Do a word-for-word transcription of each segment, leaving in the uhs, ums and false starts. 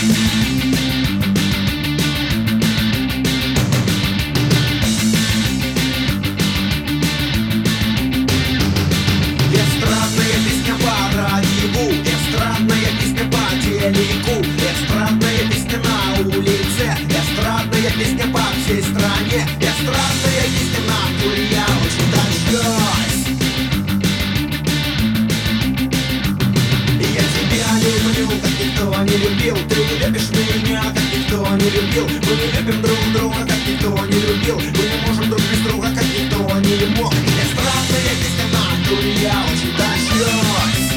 Эстрадная песня по радио, эстрадная песня по телеку, эстрадная песня на улице, эстрадная песня по всей стране, эстрадная песня на туре, я очень тащусь. Я тебя люблю, как никто не любил, ты любишь меня, как никто не любил. Мы не любим друг друга, как никто не любил. Мы не можем друг без друга, как никто не мог. Эстрадная песня на туре, я очень тащусь.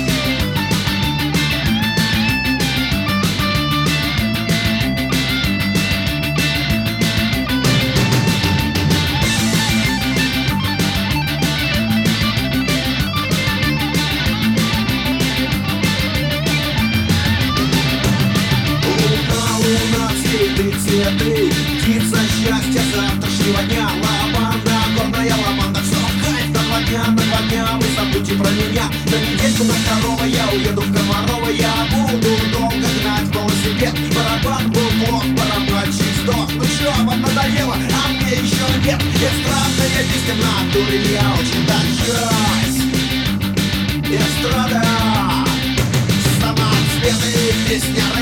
Цветы, птица счастья завтрашнего дня. Лаванда, горная лаванда, все в кайф. На два дня, на два дня вы забудьте про меня. На недельку, на второго я уеду в Комарова. Я буду долго гнать по велосипед. Барабан был плох, барабанщик сдох. Ну чё, вам надоело, а мне еще нет. Эстрадная песня на туре, я очень тащусь. Эстрада, самоцветы, песня.